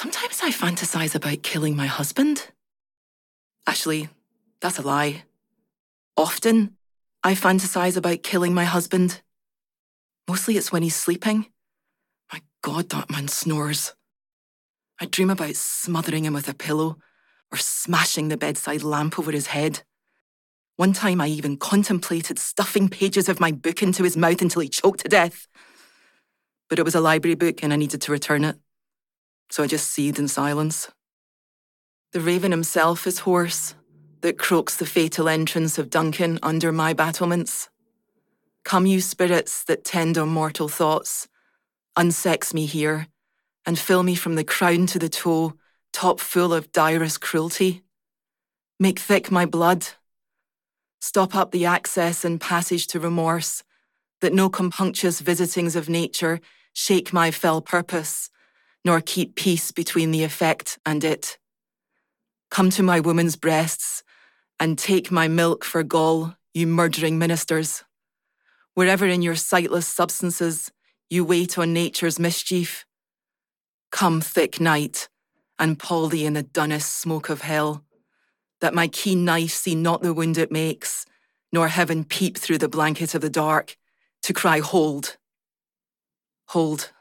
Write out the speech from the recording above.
Sometimes I fantasize about killing my husband. Actually, that's a lie. Often, I fantasize about killing my husband. Mostly it's when he's sleeping. My God, that man snores. I dream about smothering him with a pillow or smashing the bedside lamp over his head. One time I even contemplated stuffing pages of my book into his mouth until he choked to death. But it was a library book and I needed to return it. So I just seethed in silence. The raven himself is hoarse, that croaks the fatal entrance of Duncan under my battlements. Come, you spirits that tend on mortal thoughts, unsex me here, and fill me from the crown to the toe, top full of direst cruelty. Make thick my blood. Stop up the access and passage to remorse, that no compunctious visitings of nature shake my fell purpose, nor keep peace between the effect and it. Come to my woman's breasts, and take my milk for gall, you murdering ministers. Wherever in your sightless substances you wait on nature's mischief, come thick night, and pall thee in the dunnest smoke of hell, that my keen knife see not the wound it makes, nor heaven peep through the blanket of the dark, to cry, hold. Hold.